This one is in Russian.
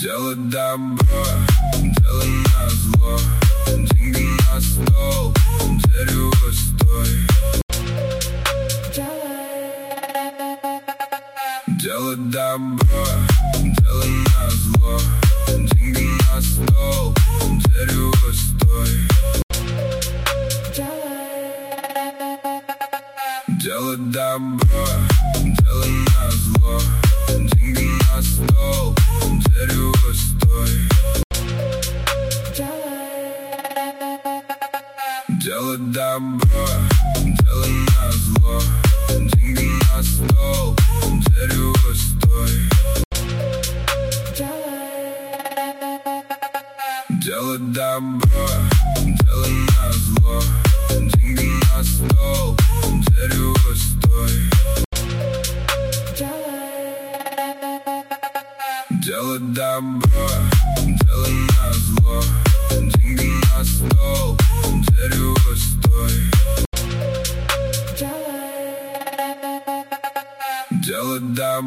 Делай добро, делай назло, деньги на стол, дерево стой. Делай добро, делай назло, деньги на стол, дерево стой. Делай добро, делай назло, деньги на стол, дерево стой. Делай добро, делай назло, деньги на стол, дерево стой. Делай добро, делай назло, деньги на стол, дерево стой. Делай добро, делай назло, деньги на стол, дерево стой. Делай добро.